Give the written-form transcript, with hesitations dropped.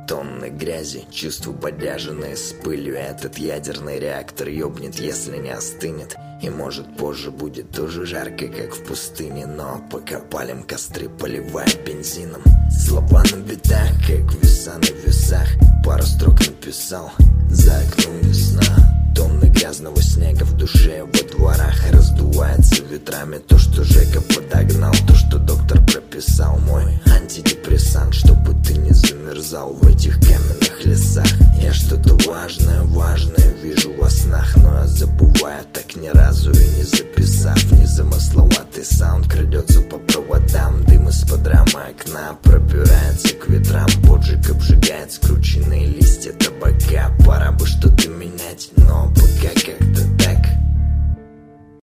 Тонны грязи, чувства бодяженные с пылью. Этот ядерный реактор ёбнет, если не остынет. И может позже будет тоже жарко, как в пустыне. Но пока палим костры, поливая бензином. Слова на битах, как веса на весах. Пару строк написал, за окном весна. Тонны грязного снега в душе, во дворах. Раздувается ветрами то, что Жека подогнал, то, что доктор